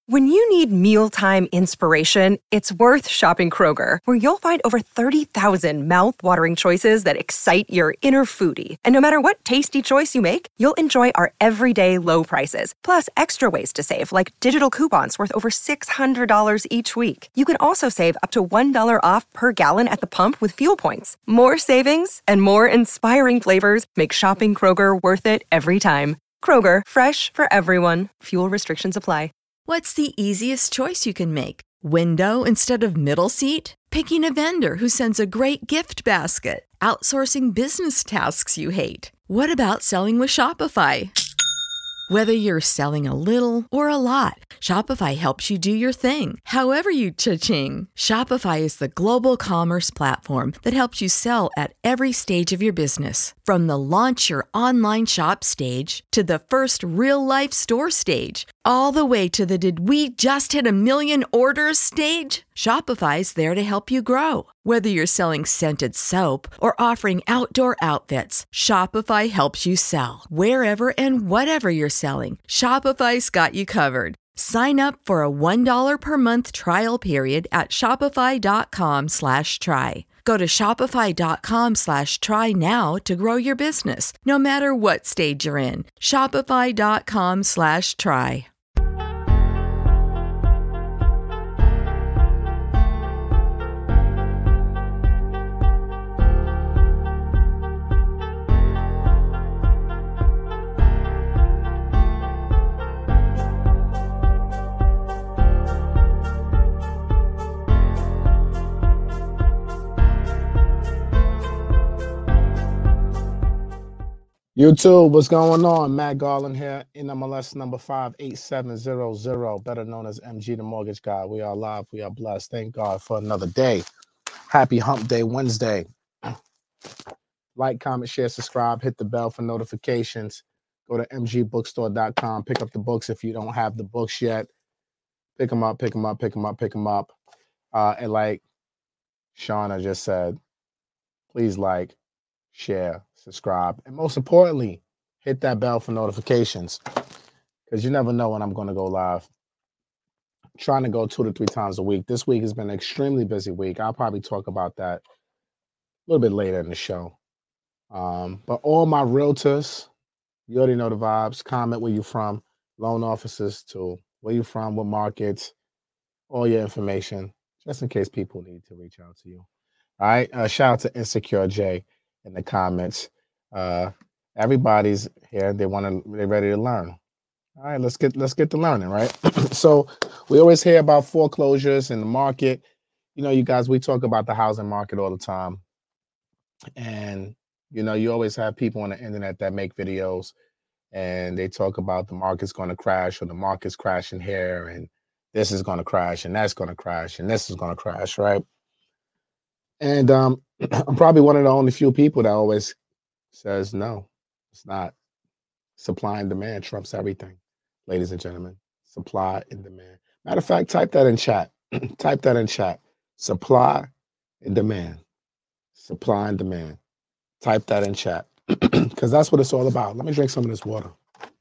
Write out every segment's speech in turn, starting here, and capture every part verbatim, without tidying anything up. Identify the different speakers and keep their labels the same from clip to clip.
Speaker 1: When you need mealtime inspiration, it's worth shopping Kroger, where you'll find over thirty thousand mouth-watering choices that excite your inner foodie. And no matter what tasty choice you make, you'll enjoy our everyday low prices, plus extra ways to save, like digital coupons worth over six hundred dollars each week. You can also save up to one dollar off per gallon at the pump with fuel points. More savings and more inspiring flavors make shopping Kroger worth it every time. Kroger, fresh for everyone. Fuel restrictions apply.
Speaker 2: What's the easiest choice you can make? Window instead of middle seat? Picking a vendor who sends a great gift basket? Outsourcing business tasks you hate? What about selling with Shopify? Whether you're selling a little or a lot, Shopify helps you do your thing, however you cha-ching. Shopify is the global commerce platform that helps you sell at every stage of your business. From the launch your online shop stage to the first real-life store stage, all the way to the did we just hit a million orders stage. Shopify's there to help you grow. Whether you're selling scented soap or offering outdoor outfits, Shopify helps you sell. Wherever and whatever you're selling, Shopify's got you covered. Sign up for a one dollar per month trial period at shopify.com slash try. Go to shopify.com slash try now to grow your business, no matter what stage you're in. Shopify.com slash try.
Speaker 3: YouTube, what's going on? Matt Garland here, N M L S number five eight seven zero zero, better known as M G the Mortgage Guy. We are live. We are blessed. Thank God for another day. Happy Hump Day Wednesday. Like, comment, share, subscribe. Hit the bell for notifications. Go to m g bookstore dot com. Pick up the books if you don't have the books yet. Pick them up, pick them up, pick them up, pick them up. Uh, and like Shauna just said, please like, share, subscribe, and most importantly, hit that bell for notifications, because you never know when I'm going to go live. I'm trying to go two to three times a week. This week has been an extremely busy week. I'll probably talk about that a little bit later in the show. Um, but all my realtors, you already know the vibes. Comment where you from, loan officers to where you from, what markets, all your information, just in case people need to reach out to you. All right. Uh, shout out to Insecure J in the comments. Uh, everybody's here. They want to. They're ready to learn. All right, let's get let's get to learning, right? So we always hear about foreclosures in the market. You know, you guys, we talk about the housing market all the time, and you know, you always have people on the internet that make videos, and they talk about the market's going to crash or the market's crashing here, and this is going to crash, and that's going to crash, and this is going to crash, right? And um, I'm probably one of the only few people that always says, no, it's not. Supply and demand trumps everything, ladies and gentlemen. Supply and demand. Matter of fact, type that in chat. Type that in chat. Supply and demand. Supply and demand. Type that in chat, because that's what it's all about. Let me drink some of this water.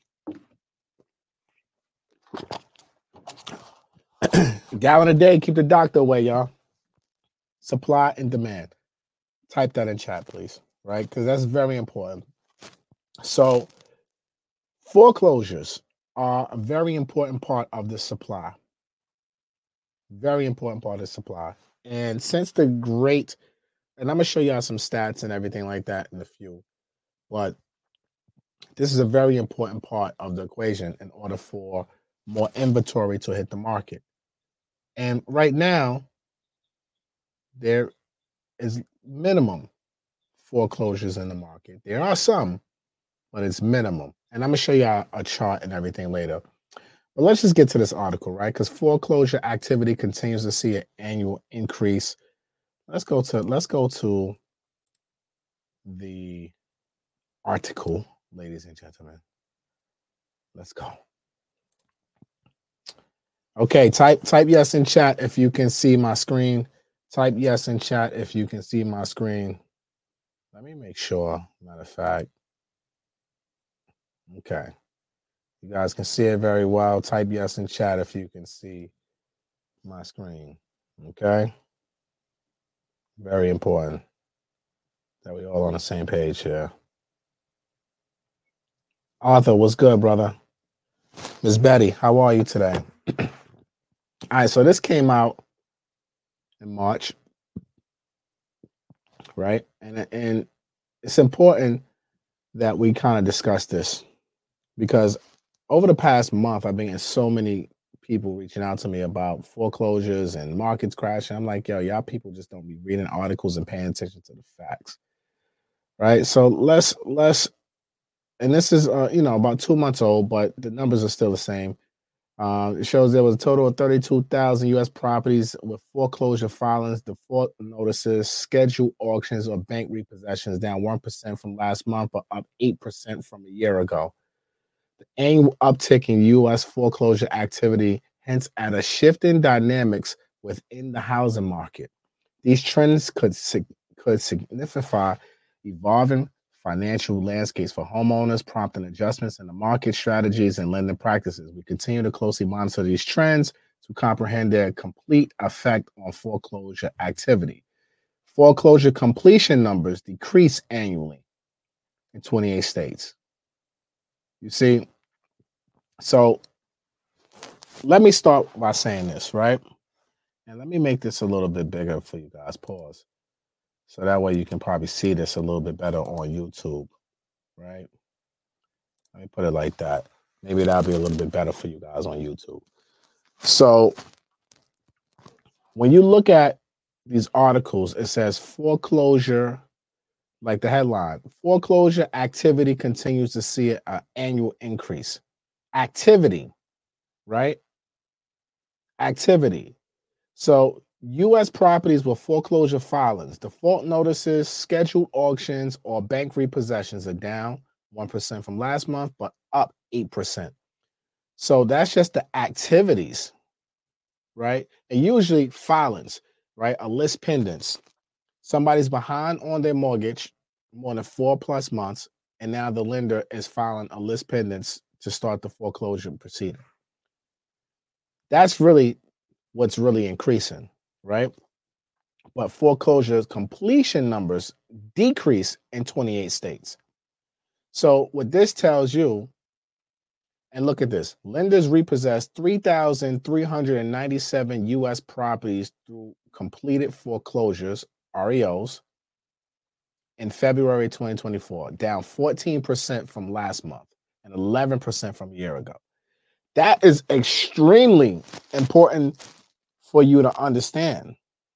Speaker 3: Gallon a day, keep the doctor away, y'all. Supply and demand. Type that in chat, please, right? Because that's very important. So foreclosures are a very important part of the supply. Very important part of the supply. And since the great, and I'm going to show y'all some stats and everything like that in a few, but this is a very important part of the equation in order for more inventory to hit the market. And right now, there is minimum foreclosures in the market. There are some, but it's minimum. And I'm going to show you a, a chart and everything later. But let's just get to this article, right? Because foreclosure activity continues to see an annual increase. Let's go to let's go to the article, ladies and gentlemen. Let's go. Okay, type type yes in chat if you can see my screen. Type yes in chat if you can see my screen. Let me make sure, matter of fact. Okay. You guys can see it very well. Type yes in chat if you can see my screen. Okay? Very important that we all on the same page here. Arthur, what's good, brother? Miss Betty, how are you today? All right, so this came out in March, right? And and it's important that we kind of discuss this because over the past month, I've been getting so many people reaching out to me about foreclosures and markets crashing. I'm like, yo, y'all people just don't be reading articles and paying attention to the facts, right? So let's let's, and this is uh, you know about two months old, but the numbers are still the same. Uh, it shows there was a total of thirty-two thousand U S properties with foreclosure filings, default notices, scheduled auctions, or bank repossessions, down one percent from last month, but up eight percent from a year ago. The annual uptick in U S foreclosure activity hints at a shift in dynamics within the housing market. These trends could, could signify evolving financial landscapes for homeowners, prompting adjustments in the market strategies and lending practices. We continue to closely monitor these trends to comprehend their complete effect on foreclosure activity. Foreclosure completion numbers decrease annually in twenty-eight states. You see, so let me start by saying this, right? And let me make this a little bit bigger for you guys. Pause. So that way you can probably see this a little bit better on YouTube, right? Let me put it like that. Maybe that'll be a little bit better for you guys on YouTube. So when you look at these articles, it says foreclosure, like the headline, foreclosure activity continues to see an annual increase. Activity, right? Activity. So U S properties with foreclosure filings, default notices, scheduled auctions, or bank repossessions are down one percent from last month, but up eight percent. So that's just the activities, right? And usually filings, right? A list pendants. Somebody's behind on their mortgage more than four plus months, and now the lender is filing a list pendants to start the foreclosure proceeding. That's really what's really increasing, right? But foreclosure completion numbers decrease in twenty-eight states. So what this tells you, and look at this, lenders repossessed three thousand three hundred ninety-seven U S properties through completed foreclosures, R E Os, in February twenty twenty-four, down fourteen percent from last month and eleven percent from a year ago. That is extremely important for you to understand.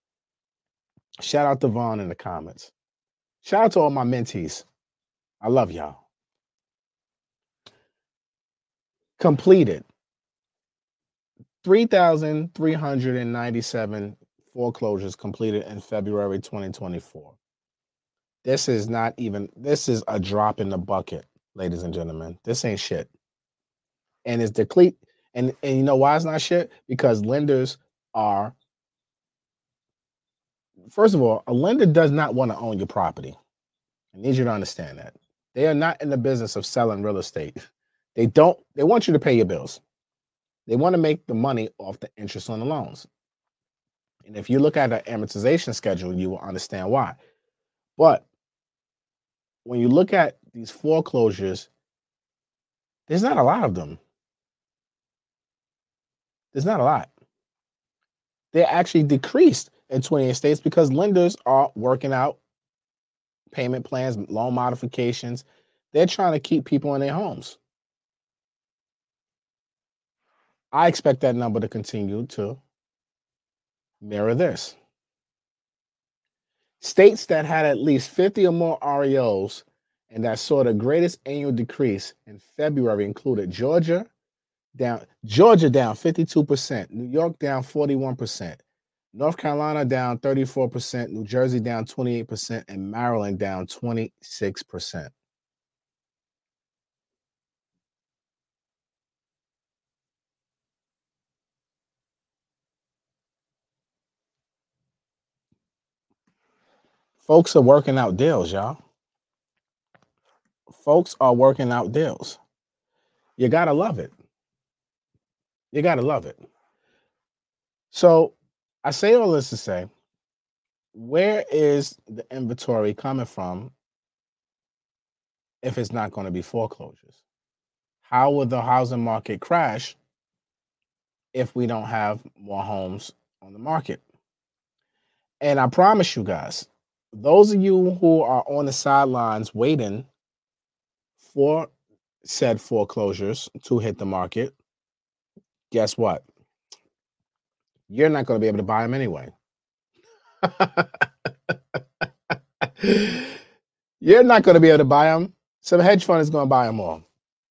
Speaker 3: Shout out to Vaughn in the comments. Shout out to all my mentees. I love y'all. Completed three thousand three hundred ninety-seven foreclosures completed in February twenty twenty-four. This is not even, this is a drop in the bucket, ladies and gentlemen. This ain't shit. And it's decleat. And, and you know why it's not shit? Because lenders are, first of all, a lender does not want to own your property. I need you to understand that. They are not in the business of selling real estate. They don't, they want you to pay your bills. They want to make the money off the interest on the loans. And if you look at an amortization schedule, you will understand why. But when you look at these foreclosures, there's not a lot of them. There's not a lot. They actually decreased in twenty-eight states because lenders are working out payment plans, loan modifications. They're trying to keep people in their homes. I expect that number to continue to mirror this. States that had at least fifty or more R E Os and that saw the greatest annual decrease in February included Georgia, down Georgia down fifty-two percent, New York down forty-one percent, North Carolina down thirty-four percent, New Jersey down twenty-eight percent, and Maryland down twenty-six percent. Folks are working out deals, y'all. Folks are working out deals. You got to love it. You got to love it. So I say all this to say, where is the inventory coming from if it's not going to be foreclosures? How will the housing market crash if we don't have more homes on the market? And I promise you guys, those of you who are on the sidelines waiting for said foreclosures to hit the market, guess what? You're not going to be able to buy them anyway. You're not going to be able to buy them. Some hedge fund is going to buy them all.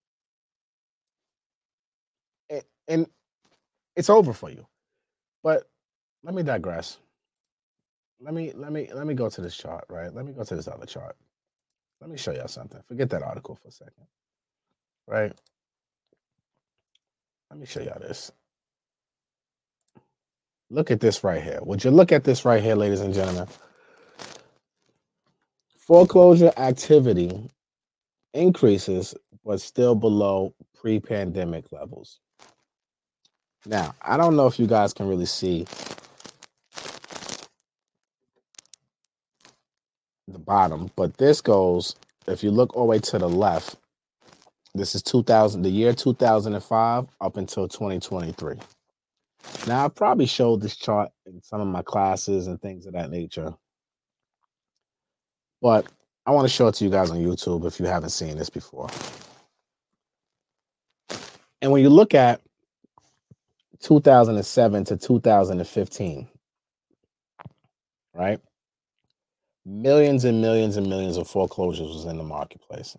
Speaker 3: And, and it's over for you. But let me digress. Let me let me let me go to this chart, right? Let me go to this other chart. Let me show y'all something. Forget that article for a second. Right? Let me show y'all this. Look at this right here. Would you look at this right here, ladies and gentlemen? Foreclosure activity increases, but still below pre-pandemic levels. Now, I don't know if you guys can really see the bottom, but this goes, if you look all the way to the left, this is two thousand, the year two thousand five up until twenty twenty-three. Now, I probably showed this chart in some of my classes and things of that nature, but I want to show it to you guys on YouTube if you haven't seen this before. And when you look at two thousand seven to two thousand fifteen, right? Millions and millions and millions of foreclosures was in the marketplace.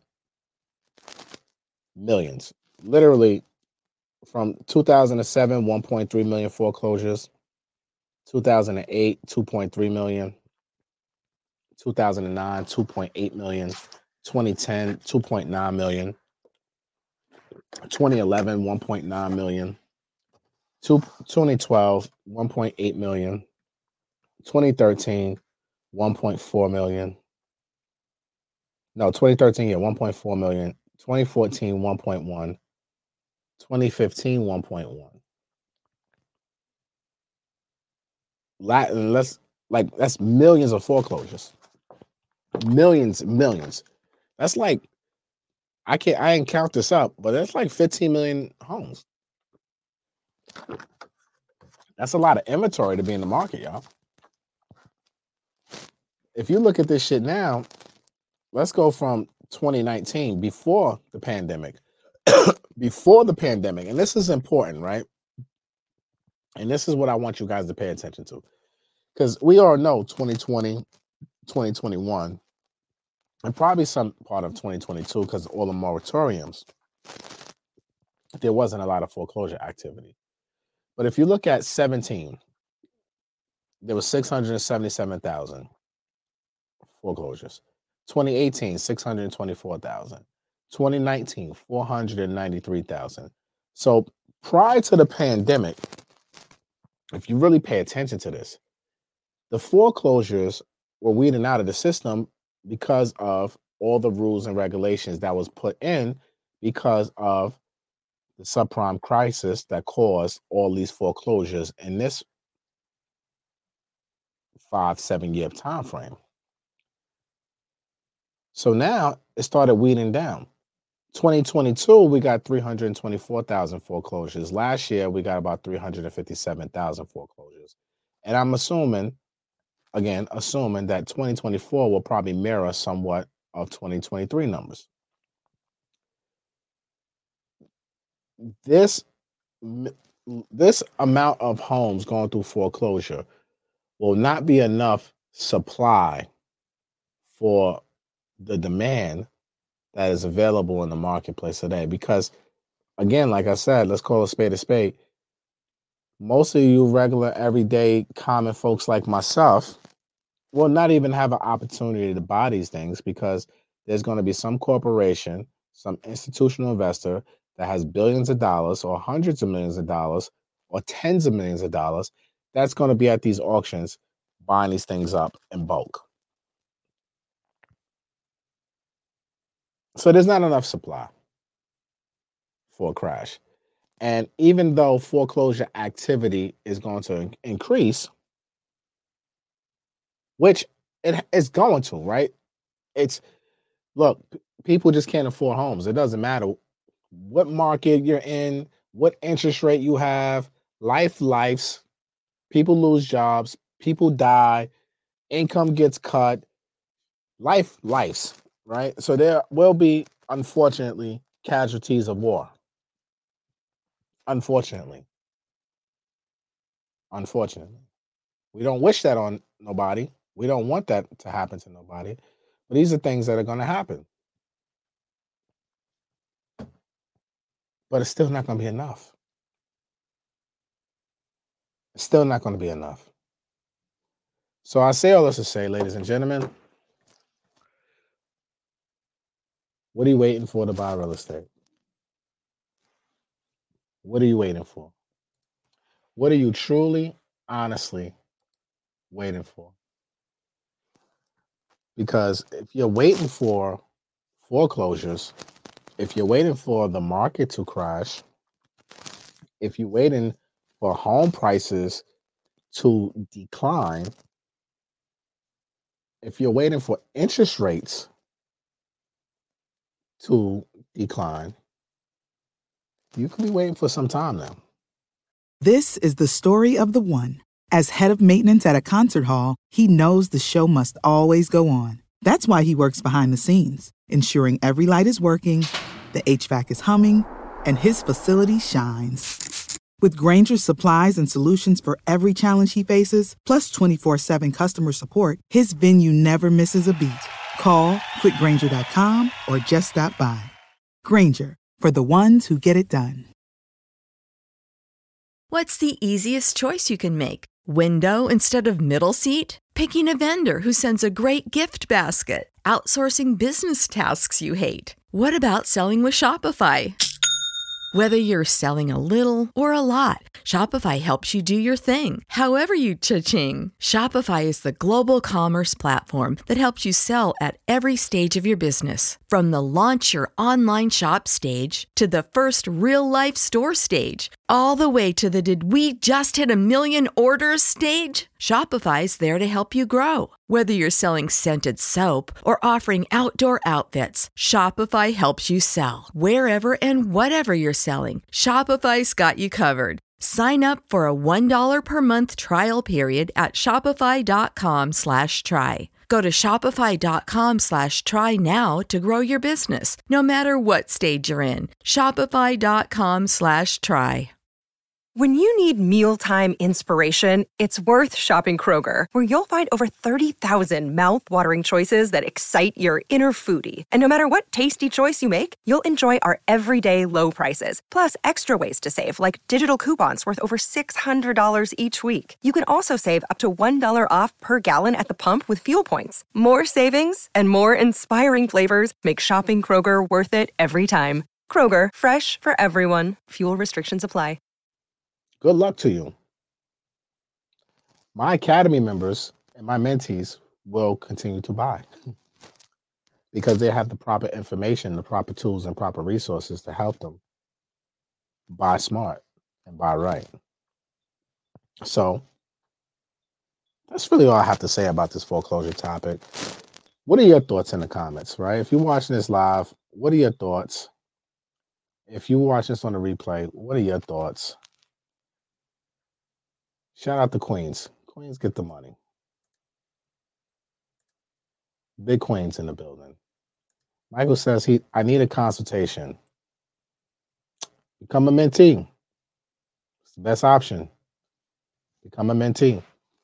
Speaker 3: Millions. Literally from two thousand seven, one point three million foreclosures, two thousand eight, two point three million, two thousand nine, two point eight million, twenty ten, two point nine million, twenty eleven, one point nine million, twenty twelve, one point eight million, twenty thirteen, one point four million. No, twenty thirteen, yeah, one point four million. twenty fourteen, one point one. twenty fifteen, one point one. Latin, let's like that's millions of foreclosures. Millions, millions. That's like I can't I didn't count this up, but that's like fifteen million homes. That's a lot of inventory to be in the market, y'all. If you look at this shit now, let's go from twenty nineteen, before the pandemic. Before the pandemic, and this is important, right? And this is what I want you guys to pay attention to. Because we all know twenty twenty, twenty twenty-one, and probably some part of twenty twenty-two, because all the moratoriums, there wasn't a lot of foreclosure activity. But if you look at seventeen, there was six hundred seventy-seven thousand foreclosures. twenty eighteen, six hundred twenty-four thousand. twenty nineteen, four hundred ninety-three thousand. So prior to the pandemic, if you really pay attention to this, the foreclosures were weeding out of the system because of all the rules and regulations that was put in because of the subprime crisis that caused all these foreclosures in this five, seven year time frame. So now it started weeding down. twenty twenty-two, we got three hundred twenty-four thousand foreclosures. Last year, we got about three hundred fifty-seven thousand foreclosures. And I'm assuming, again, assuming that twenty twenty-four will probably mirror somewhat of twenty twenty-three numbers. This, this amount of homes going through foreclosure will not be enough supply for the demand that is available in the marketplace today. Because, again, like I said, let's call a spade a spade. Most of you regular, everyday, common folks like myself will not even have an opportunity to buy these things because there's going to be some corporation, some institutional investor that has billions of dollars or hundreds of millions of dollars or tens of millions of dollars that's going to be at these auctions buying these things up in bulk. So there's not enough supply for a crash. And even though foreclosure activity is going to increase, which it is going to, right? It's look, people just can't afford homes. It doesn't matter what market you're in, what interest rate you have, life lives, people lose jobs, people die, income gets cut, life lives, right? So there will be, unfortunately, casualties of war. Unfortunately. Unfortunately. We don't wish that on nobody. We don't want that to happen to nobody. But these are things that are going to happen. But it's still not going to be enough. It's still not going to be enough. So I say all this to say, ladies and gentlemen, what are you waiting for to buy real estate? What are you waiting for? What are you truly, honestly waiting for? Because if you're waiting for foreclosures, if you're waiting for the market to crash, if you're waiting for home prices to decline, if you're waiting for interest rates to decline, you could be waiting for some time now.
Speaker 4: This is the story of the one. As head of maintenance at a concert hall, he knows the show must always go on. That's why he works behind the scenes, ensuring every light is working, the H V A C is humming, and his facility shines. With Grainger's supplies and solutions for every challenge he faces, plus twenty-four seven customer support, his venue never misses a beat. Call quick grainger dot com or just stop by. Grainger, for the ones who get it done.
Speaker 2: What's the easiest choice you can make? Window instead of middle seat? Picking a vendor who sends a great gift basket? Outsourcing business tasks you hate? What about selling with Shopify? Whether you're selling a little or a lot, Shopify helps you do your thing, however you cha-ching. Shopify is the global commerce platform that helps you sell at every stage of your business. From the launch your online shop stage to the first real-life store stage, all the way to the did we just hit a million orders stage. Shopify's there to help you grow. Whether you're selling scented soap or offering outdoor outfits, Shopify helps you sell. Wherever and whatever you're selling, Shopify's got you covered. Sign up for a one dollar per month trial period at shopify.com slash try. Go to shopify.com slash try now to grow your business, no matter what stage you're in. Shopify.com slash try.
Speaker 1: When you need mealtime inspiration, it's worth shopping Kroger, where you'll find over thirty thousand mouth-watering choices that excite your inner foodie. And no matter what tasty choice you make, you'll enjoy our everyday low prices, plus extra ways to save, like digital coupons worth over six hundred dollars each week. You can also save up to one dollar off per gallon at the pump with fuel points. More savings and more inspiring flavors make shopping Kroger worth it every time. Kroger, fresh for everyone. Fuel restrictions apply.
Speaker 3: Good luck to you. My Academy members and my mentees will continue to buy because they have the proper information, the proper tools, and proper resources to help them buy smart and buy right. So that's really all I have to say about this foreclosure topic. What are your thoughts in the comments, right? If you're watching this live, what are your thoughts? If you watch this on the replay, what are your thoughts? Shout out to Queens. Queens get the money. Big Queens in the building. Michael says he. I need a consultation. Become a mentee. It's the best option. Become a mentee.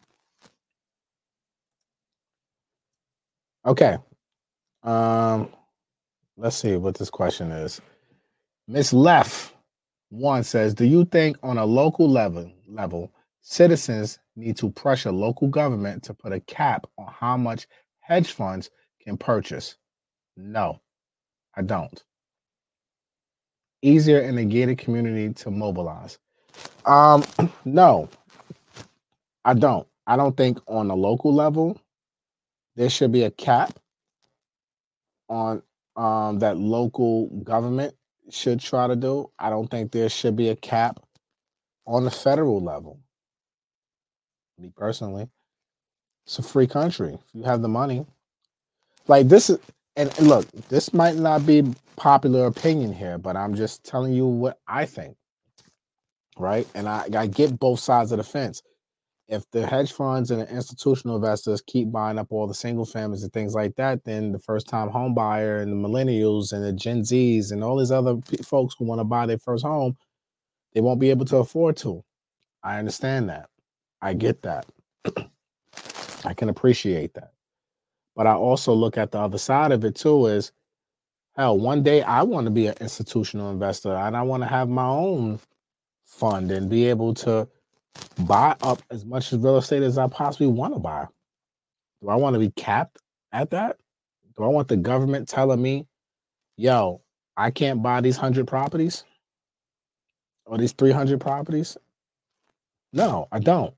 Speaker 3: Okay. Um, let's see what this question is. Miss Leff one says, do you think on a local level level citizens need to pressure local government to put a cap on how much hedge funds can purchase? No, I don't. Easier in a gated community to mobilize. Um, no, I don't. I don't think on a local level there should be a cap on um, that local government should try to do. I don't think there should be a cap on the federal level. Me personally, it's a free country. If you have the money, like this is, and and look, this might not be popular opinion here, but I'm just telling you what I think, right? And I, I get both sides of the fence. If the hedge funds and the institutional investors keep buying up all the single families and things like that, then the first time home buyer and the millennials and the Gen Zs and all these other p- folks who want to buy their first home, they won't be able to afford to. I understand that. I get that. I can appreciate that. But I also look at the other side of it too is, hell, one day I want to be an institutional investor and I want to have my own fund and be able to buy up as much real estate as I possibly want to buy. Do I want to be capped at that? Do I want the government telling me, yo, I can't buy these one hundred properties or these three hundred properties? No, I don't.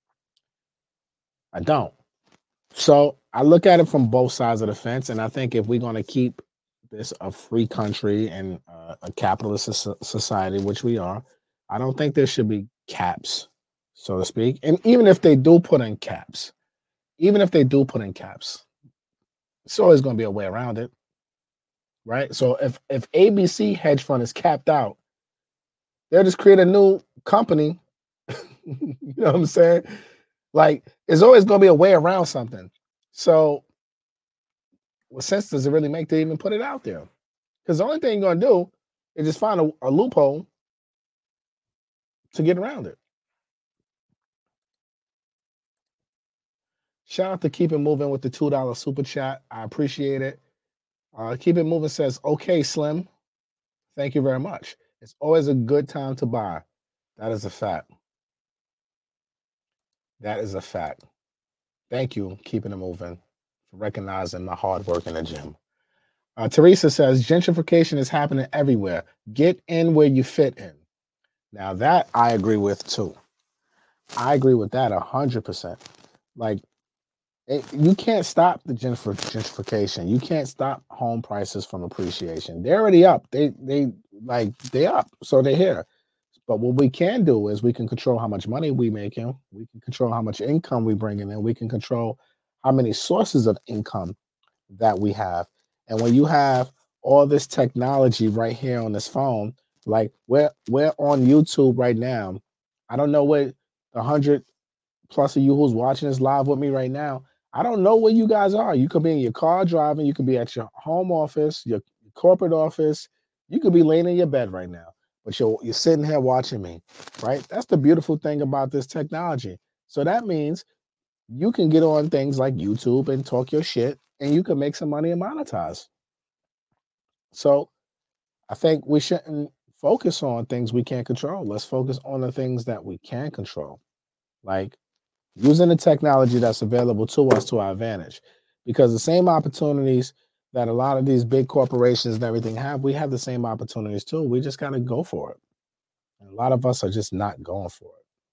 Speaker 3: I don't. So I look at it from both sides of the fence. And I think if we're going to keep this a free country and uh, a capitalist so- society, which we are, I don't think there should be caps, so to speak. And even if they do put in caps, even if they do put in caps, it's always going to be a way around it, right? So if if A B C hedge fund is capped out, they'll just create a new company. You know what I'm saying? Like, there's always going to be a way around something. So what sense does it really make to even put it out there? Because the only thing you're going to do is just find a, a loophole to get around it. Shout out to Keep It Moving with the two dollar super chat. I appreciate it. Uh, Keep It Moving says, okay, Slim. Thank you very much. It's always a good time to buy. That is a fact. That is a fact. Thank you, Keeping It Moving, for recognizing my hard work in the gym. Uh, Teresa says, gentrification is happening everywhere. Get in where you fit in. Now that I agree with too. I agree with that one hundred percent. Like, it, you can't stop the gentrif- gentrification. You can't stop home prices from appreciation. They're already up. They they like they up, so they're here. But what we can do is we can control how much money we making. We can control how much income we bringing in. We can control how many sources of income that we have. And when you have all this technology right here on this phone, like we're we're on YouTube right now. I don't know what the hundred plus of you who's watching this live with me right now. I don't know where you guys are. You could be in your car driving. You could be at your home office, your corporate office. You could be laying in your bed right now, but you're, you're sitting here watching me, right? That's the beautiful thing about this technology. So that means you can get on things like YouTube and talk your shit, and you can make some money and monetize. So I think we shouldn't focus on things we can't control. Let's focus on the things that we can control, like using the technology that's available to us to our advantage. Because the same opportunities that a lot of these big corporations and everything have, we have the same opportunities too. We just got to go for it. And a lot of us are just not going for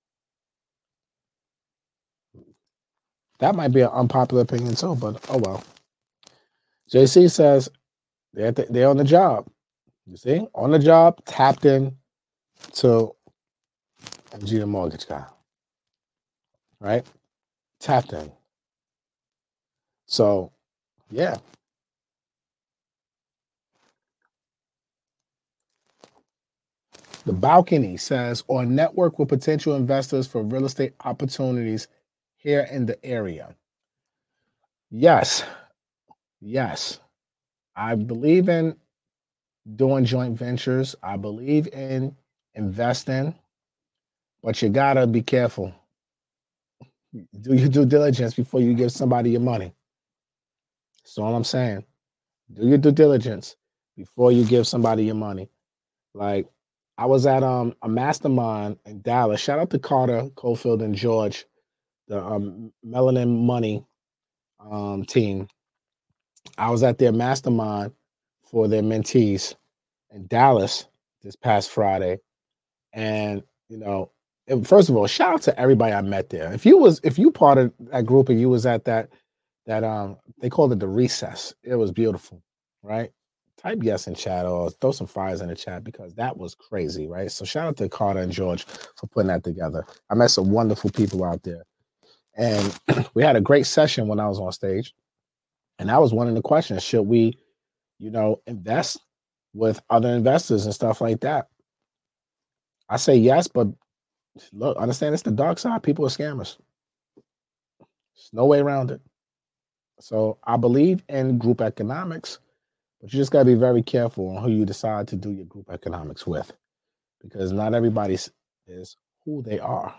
Speaker 3: it. That might be an unpopular opinion too, but oh well. J C says they're, th- they're on the job. You see? On the job, tapped in to M G the Mortgage Guy. Right? Tapped in. So, yeah. The Balcony says, or network with potential investors for real estate opportunities here in the area. Yes. Yes. I believe in doing joint ventures. I believe in investing, but you gotta be careful. Do your due diligence before you give somebody your money. That's all I'm saying. Do your due diligence before you give somebody your money. Like, I was at um a mastermind in Dallas. Shout out to Carter, Cofield, and George, the um, Melanin Money um, team. I was at their mastermind for their mentees in Dallas this past Friday, and you know, and first of all, shout out to everybody I met there. If you was if you part of that group and you was at that that um they called it the recess, it was beautiful, right? type yes in chat or throw some fires in the chat because that was crazy, right? So shout out to Carter and George for putting that together. I met some wonderful people out there. And we had a great session when I was on stage. And that was one of the questions. Should we, you know, invest with other investors and stuff like that? I say yes, but look, understand it's the dark side. People are scammers. There's no way around it. So I believe in group economics, but you just got to be very careful on who you decide to do your group economics with, because not everybody is who they are.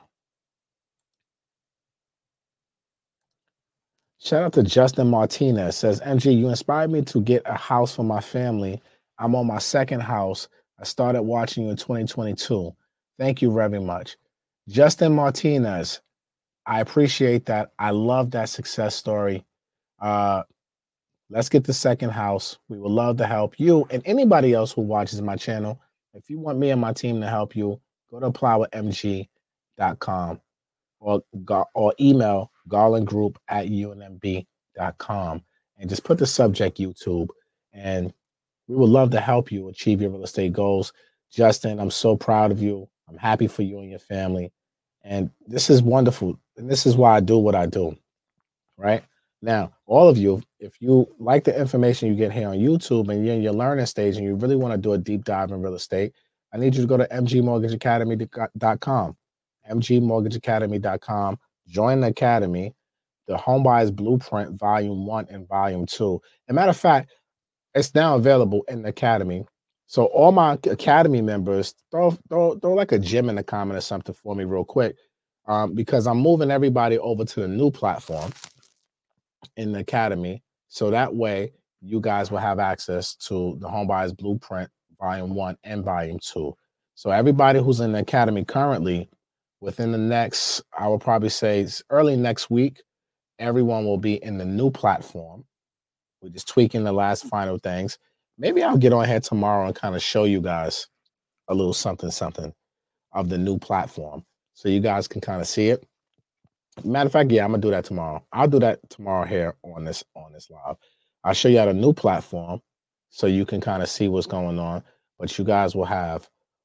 Speaker 3: Shout out to Justin Martinez. Says, M G, you inspired me to get a house for my family. I'm on my second house. I started watching you in twenty twenty-two. Thank you very much. Justin Martinez, I appreciate that. I love that success story. Uh, let's get the second house. We would love to help you and anybody else who watches my channel. If you want me and my team to help you, go to apply with M G dot com or, or email garlandgroup at U N M B dot com and just put the subject YouTube. And we would love to help you achieve your real estate goals. Justin, I'm so proud of you. I'm happy for you and your family. And this is wonderful. And this is why I do what I do, right? Now, all of you, if you like the information you get here on YouTube and you're in your learning stage and you really want to do a deep dive in real estate, I need you to go to M G mortgage academy dot com, M G mortgage academy dot com, join the academy, the Homebuyers Blueprint Volume one and Volume two. As a matter of fact, it's now available in the academy. So all my academy members, throw, throw, throw like a gem in the comment or something for me real quick, um, because I'm moving everybody over to the new platform in the academy. So that way you guys will have access to the Homebuyers Blueprint Volume one and Volume two. So everybody who's in the academy currently, within the next, I will probably say early next week, everyone will be in the new platform. We're just tweaking the last final things. Maybe I'll get on here tomorrow and kind of show you guys a little something, something of the new platform so you guys can kind of see it. Matter of fact, yeah, I'm gonna do that tomorrow. I'll do that tomorrow here on this on this live. I'll show you how the new platform so you can kind of see what's going on. But you guys will have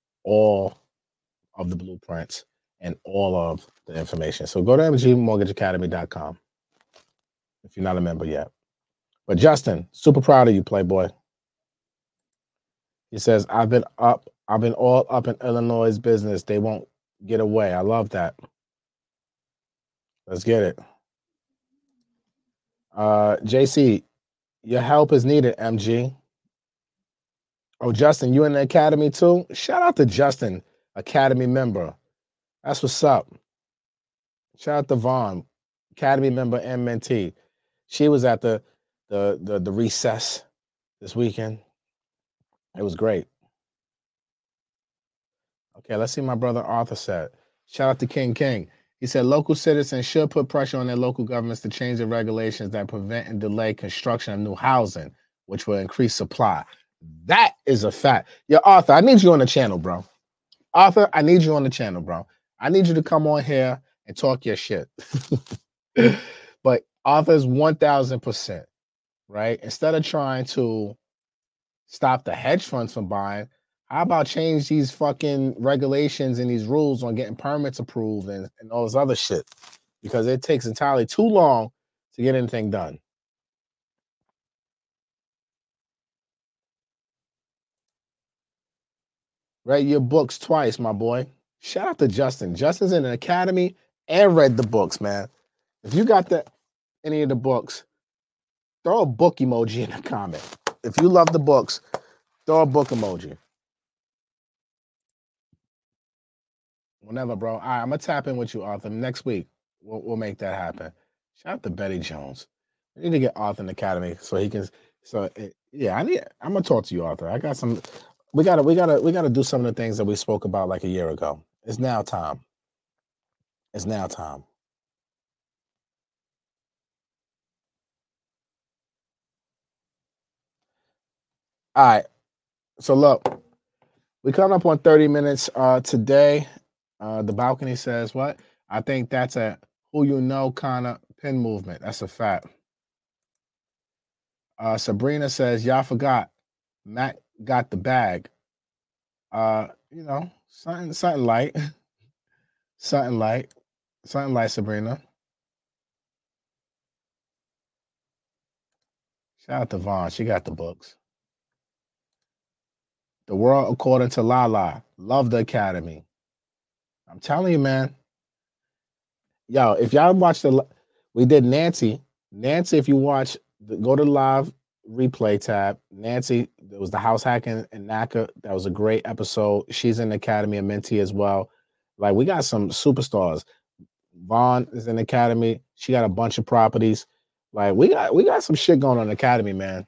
Speaker 3: all of the blueprints and all of the information. So go to M G mortgage academy dot com if you're not a member yet. But Justin, super proud of you, Playboy. He says, I've been up, I've been all up in Illinois' business. They won't get away. I love that. Let's get it. Uh, J C, your help is needed, M G. Oh, Justin, you in the academy too? Shout out to Justin, academy member. That's what's up. Shout out to Vaughn, academy member and mentee. She was at the the the, the recess this weekend. It was great. Okay, let's see my brother Arthur said. Shout out to King King. He said local citizens should put pressure on their local governments to change the regulations that prevent and delay construction of new housing, which will increase supply. That is a fact. Yo, Arthur, I need you on the channel, bro. Arthur, I need you on the channel, bro. I need you to come on here and talk your shit. But Arthur's one thousand percent, right? Instead of trying to stop the hedge funds from buying, how about change these fucking regulations and these rules on getting permits approved and, and all this other shit? Because it takes entirely too long to get anything done. Read your books twice, my boy. Shout out to Justin. Justin's in an academy and read the books, man. If you got the any of the books, throw a book emoji in the comment. If you love the books, throw a book emoji. Whenever, bro. All right, I'm going to tap in with you, Arthur. Next week, we'll, we'll make that happen. Shout out to Betty Jones. We need to get Arthur in the academy so he can. So, it, yeah, I need. I'm going to talk to you, Arthur. I got some. We got to, we got to, we got to do some of the things that we spoke about like a year ago. It's now time. It's now time. All right. So, look, we coming up on thirty minutes uh, today. Uh, the balcony says what? I think that's a who you know kind of pin movement. That's a fact. Uh, Sabrina says, y'all forgot Mac got the bag. Uh, you know, something, something light, something light, something light. Sabrina. Shout out to Vaughn. She got the books. The World According to Lala. Love the Academy. I'm telling you, man. Yo, if y'all watch the, we did Nancy. Nancy, if you watch, go to the live replay tab. Nancy, it was the house hacking in N A C A. That was a great episode. She's in the Academy, a mentee as well. Like, we got some superstars. Vaughn is in the Academy. She got a bunch of properties. Like, we got we got some shit going on in the Academy, man.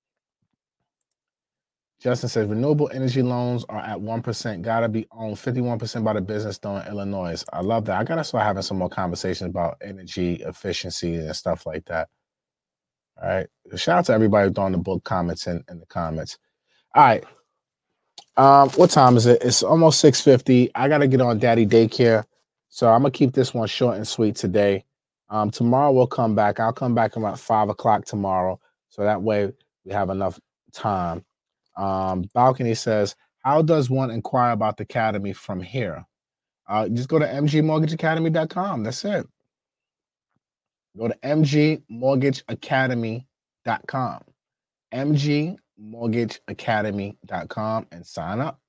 Speaker 3: Justin says, renewable energy loans are at one percent. Got to be owned fifty-one percent by the business though in Illinois. I love that. I got to start having some more conversations about energy efficiency and stuff like that. All right. Shout out to everybody throwing the book comments in, in the comments. All right. Um, what time is it? It's almost six fifty. I got to get on daddy daycare. So I'm going to keep this one short and sweet today. Um, tomorrow we'll come back. I'll come back about five o'clock tomorrow. So that way we have enough time. Um, Balcony says, how does one inquire about the Academy from here? Uh, just go to m g mortgage academy dot com. That's it. Go to m g mortgage academy dot com. m g mortgage academy dot com and sign up.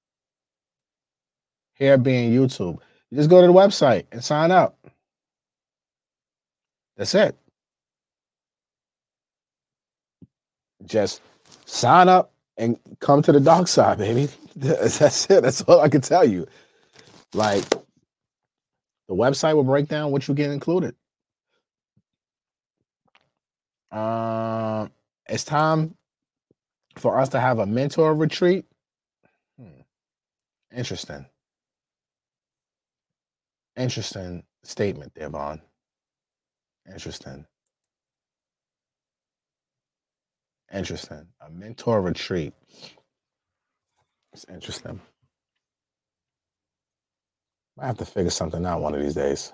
Speaker 3: Here being YouTube. You just go to the website and sign up. That's it. Just sign up and come to the dark side, baby. That's it. That's all I can tell you. Like, the website will break down what you get included. Uh, it's time for us to have a mentor retreat. Hmm. Interesting. Interesting statement there, Vaughn. Interesting. Interesting. A mentor retreat. It's interesting. I have to figure something out one of these days.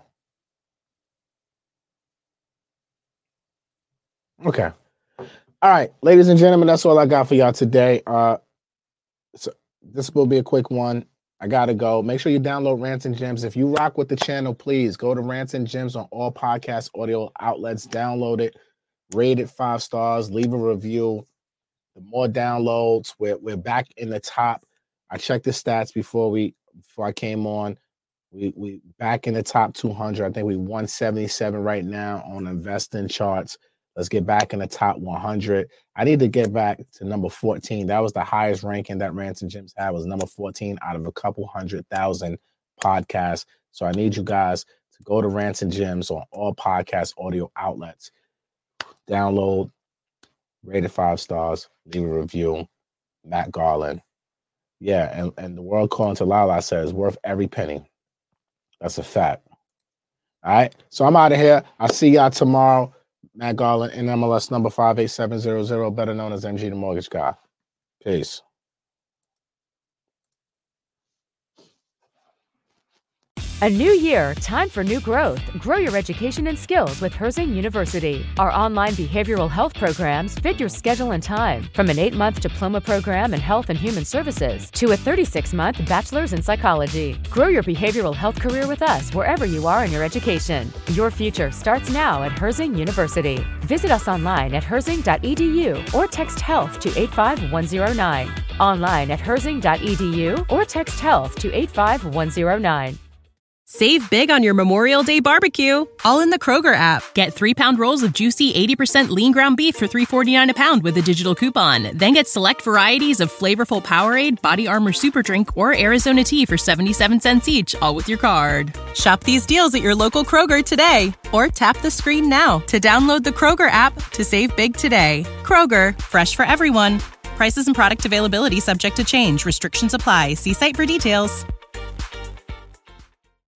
Speaker 3: Okay. All right, ladies and gentlemen, that's all I got for y'all today. Uh, so this will be a quick one. I gotta go. Make sure you download Rants and Gems. If you rock with the channel, please go to Rants and Gems on all podcast audio outlets. Download it, rate it five stars, leave a review. The more downloads, we're we're back in the top. I checked the stats before we before I came on. We we back in the top two hundred. I think we one seventy-seven right now on investing charts. Let's get back in the top one hundred. I need to get back to number fourteen. That was the highest ranking that Rants and Gems had, was number fourteen out of a couple hundred thousand podcasts. So I need you guys to go to Rants and Gems on all podcast audio outlets. Download, rate it five stars, leave a review. Matt Garland. Yeah, and, and the World According to Lala says worth every penny. That's a fact. All right, so I'm out of here. I'll see y'all tomorrow. Matt Garland, N M L S number five eight seven zero zero, better known as M G the Mortgage Guy. Peace.
Speaker 5: A new year, time for new growth. Grow your education and skills with Herzing University. Our online behavioral health programs fit your schedule and time. From an eight-month diploma program in health and human services to a thirty-six month bachelor's in psychology. Grow your behavioral health career with us wherever you are in your education. Your future starts now at Herzing University. Visit us online at herzing dot e d u or text health to eight five one zero nine. Online at herzing dot e d u or text health to eight five one zero nine.
Speaker 6: Save big on your Memorial Day barbecue, all in the Kroger app. Get three-pound rolls of juicy eighty percent lean ground beef for three forty-nine a pound with a digital coupon. Then get select varieties of flavorful Powerade, Body Armor Super Drink, or Arizona tea for seventy-seven cents each, all with your card. Shop these deals at your local Kroger today, or tap the screen now to download the Kroger app to save big today. Kroger, fresh for everyone. Prices and product availability subject to change. Restrictions apply. See site for details.